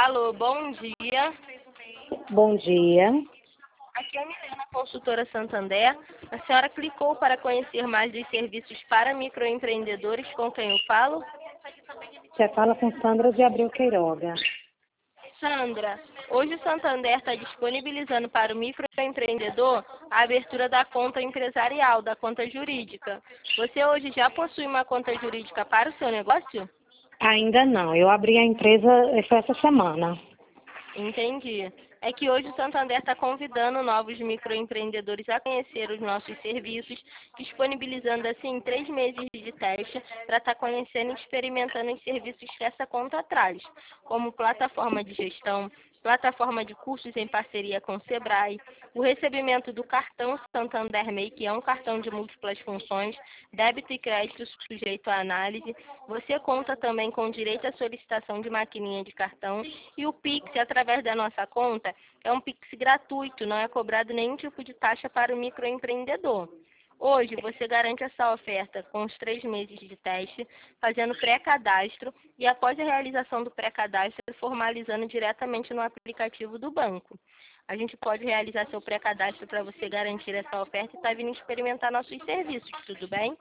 Alô, bom dia. Bom dia. Aqui é a Milena, consultora Santander. A senhora clicou para conhecer mais dos serviços para microempreendedores, com quem eu falo? Você fala com Sandra de Abreu Queiroga. Sandra, hoje o Santander está disponibilizando para o microempreendedor a abertura da conta empresarial, da conta jurídica. Você hoje já possui uma conta jurídica para o seu negócio? Ainda não. Eu abri a empresa essa semana. Entendi. É que hoje o Santander está convidando novos microempreendedores a conhecer os nossos serviços, disponibilizando assim 3 meses de teste para estar conhecendo e experimentando os serviços que essa conta traz, como plataforma de gestão, plataforma de cursos em parceria com o Sebrae, o recebimento do cartão Santander MEI, que é um cartão de múltiplas funções, débito e crédito sujeito à análise. Você conta também com direito à solicitação de maquininha de cartão e o Pix, através da nossa conta, é um Pix gratuito, não é cobrado nenhum tipo de taxa para o microempreendedor. Hoje, você garante essa oferta com os 3 meses de teste, fazendo pré-cadastro e, após a realização do pré-cadastro, formalizando diretamente no aplicativo do banco. A gente pode realizar seu pré-cadastro para você garantir essa oferta e estar vindo experimentar nossos serviços, tudo bem?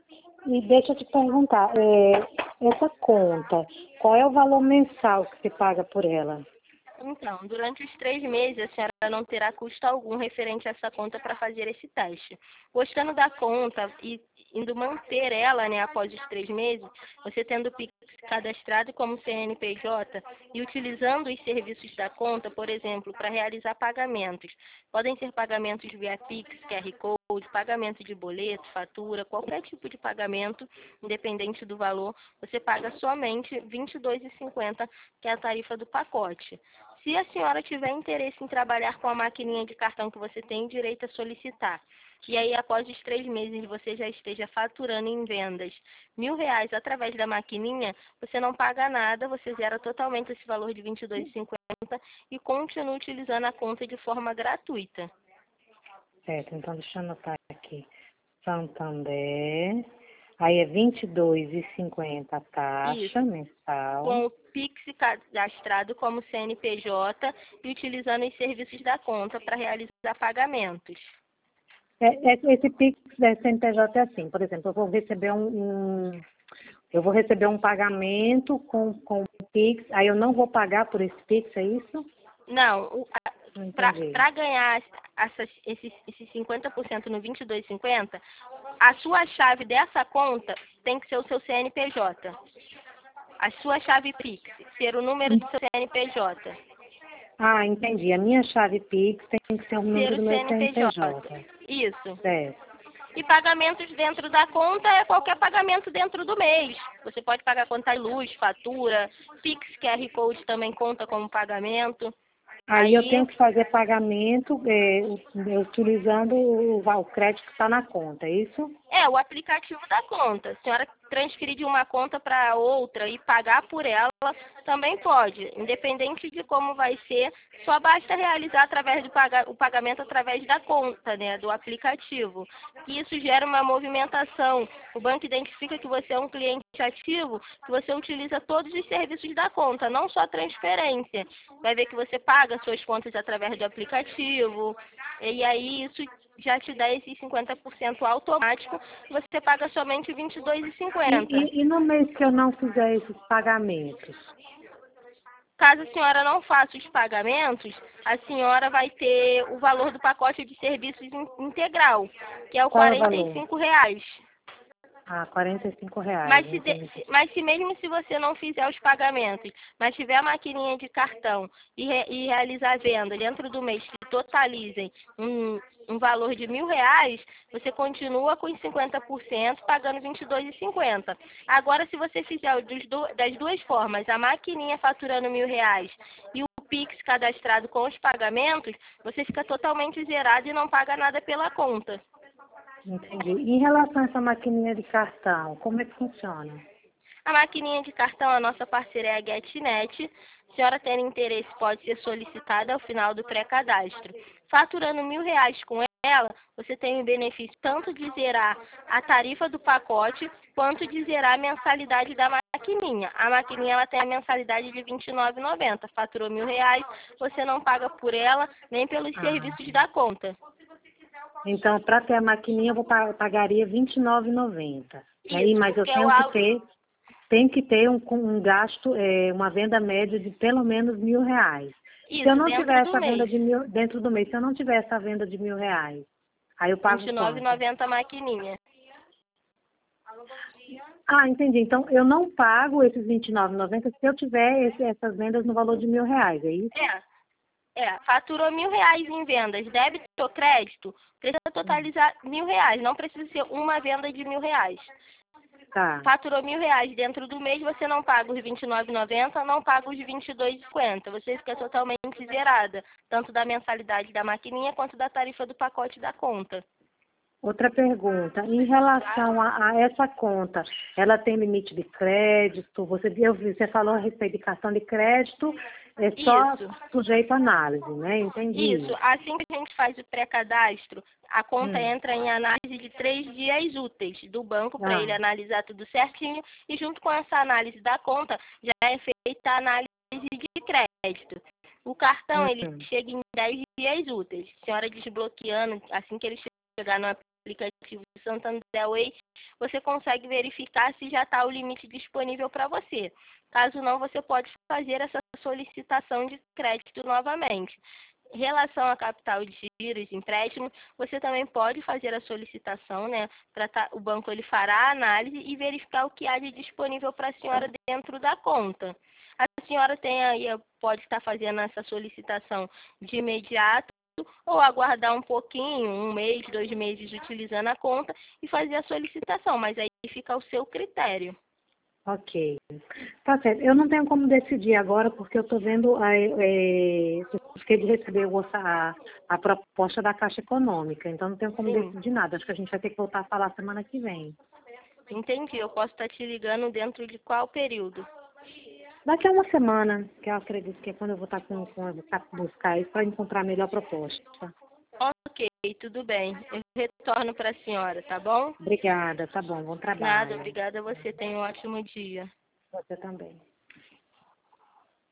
E deixa eu te perguntar, essa conta, qual é o valor mensal que se paga por ela? Então, durante os 3 meses, a senhora não terá custo algum referente a essa conta para fazer esse teste. Gostando da conta e indo manter ela, né, após os 3 meses, você tendo o Pix cadastrado como CNPJ e utilizando os serviços da conta, por exemplo, para realizar pagamentos. Podem ser pagamentos via Pix, QR Code, pagamento de boleto, fatura, qualquer tipo de pagamento, independente do valor, você paga somente R$ 22,50, que é a tarifa do pacote. Se a senhora tiver interesse em trabalhar com a maquininha de cartão que você tem direito a solicitar, e aí após os 3 meses você já esteja faturando em vendas R$ 1.000 através da maquininha, você não paga nada, você zera totalmente esse valor de R$ 22,50 e continua utilizando a conta de forma gratuita. Certo, então deixa eu anotar aqui. Santander, aí é R$ 22,50 a taxa Isso. mensal. Com o Pix cadastrado como CNPJ e utilizando os serviços da conta para realizar pagamentos. Esse Pix da CNPJ é assim, por exemplo, eu vou receber um pagamento com o Pix, aí eu não vou pagar por esse Pix, é isso? Não, Não entendi. para ganhar esses 50% no 22,50, a sua chave dessa conta tem que ser o seu CNPJ. A sua chave Pix, ser o número do seu CNPJ. Ah, entendi. A minha chave Pix tem que ser o número Ser do o meu CNPJ. CNPJ. Isso. Certo. E pagamentos dentro da conta é qualquer pagamento dentro do mês. Você pode pagar conta de luz, fatura, Pix, QR Code também conta como pagamento. Aí eu tenho que fazer pagamento utilizando o crédito que está na conta, é isso? É o aplicativo da conta. A senhora transferir de uma conta para outra e pagar por ela também pode. Independente de como vai ser, só basta realizar através o pagamento através da conta, né, do aplicativo. E isso gera uma movimentação. O banco identifica que você é um cliente ativo, que você utiliza todos os serviços da conta, não só a transferência. Vai ver que você paga suas contas através do aplicativo, e aí isso já te dá esses 50% automático, você paga somente R$ 22,50. E no mês que eu não fizer esses pagamentos? Caso a senhora não faça os pagamentos, a senhora vai ter o valor do pacote de serviços integral, que é o Qual é o R$ valor? 45,00. Ah, R$ 45, entendi. Mas se mesmo se você não fizer os pagamentos, mas tiver a maquininha de cartão e realizar a venda dentro do mês que totalizem um valor de R$ 1.000, você continua com os 50% pagando R$ 22,50. Agora, se você fizer das duas formas, a maquininha faturando R$ 1.000 e o Pix cadastrado com os pagamentos, você fica totalmente zerado e não paga nada pela conta. Entendi. E em relação a essa maquininha de cartão, como é que funciona? A maquininha de cartão, a nossa parceira é a GetNet. Se a senhora tem interesse, pode ser solicitada ao final do pré-cadastro. Faturando R$ 1.000 com ela, você tem o benefício tanto de zerar a tarifa do pacote, quanto de zerar a mensalidade da maquininha. A maquininha ela tem a mensalidade de R$ 29,90. Faturou R$ 1.000, você não paga por ela, nem pelos serviços da conta. Então, para ter a maquininha, pagaria R$ 29,90. Aí, Isso, mas eu porque tenho que ter um gasto, uma venda média de pelo menos R$ 1.000. Se eu isso, não dentro tiver do essa venda mês. de dentro do mês, se eu não tiver essa venda de R$ 1.000, aí eu pago R$ quanto? 29,90 a maquininha. Entendi. Então, eu não pago esses R$ 29,90 se eu tiver essas vendas no valor de R$ 1.000, é isso? Faturou R$ 1.000 em vendas, débito ou crédito, precisa totalizar R$ 1.000, não precisa ser uma venda de R$ 1.000. Tá. Faturou R$ 1.000 dentro do mês, você não paga os R$ 29,90, não paga os R$ 22,50. Você fica totalmente zerada, tanto da mensalidade da maquininha quanto da tarifa do pacote da conta. Outra pergunta, em relação a essa conta, ela tem limite de crédito? Você falou a respeito de cartão de crédito, é só Isso. sujeito à análise, né? Entendi. Isso, assim que a gente faz o pré-cadastro, a conta Hum. entra em análise de 3 dias úteis do banco para ele Ah, analisar tudo certinho e junto com essa análise da conta já é feita a análise de crédito. O cartão ele hum. chega em 10 dias úteis. A senhora desbloqueando, assim que ele chegar no aplicativo Santander Way, você consegue verificar se já está o limite disponível para você. Caso não, você pode fazer essa solicitação de crédito novamente. Em relação a capital de giros, empréstimo, você também pode fazer a solicitação, né? O banco ele fará a análise e verificar o que há de disponível para a senhora dentro da conta. A senhora pode estar fazendo essa solicitação de imediato ou aguardar um pouquinho, 1 mês, 2 meses utilizando a conta e fazer a solicitação, mas aí fica ao seu critério. Ok. Tá certo. Eu não tenho como decidir agora porque eu estou vendo, eu fiquei de receber a proposta da Caixa Econômica, então não tenho como Sim, decidir nada. Acho que a gente vai ter que voltar a falar semana que vem. entendi. Eu posso estar te ligando dentro de qual período? Daqui a uma semana, que eu acredito que é quando eu vou estar buscar isso para encontrar a melhor proposta. Ok, tudo bem. Eu retorno para a senhora, tá bom? Obrigada, tá bom, bom Nada, trabalho. obrigada a você. Tenha um ótimo dia. Você também.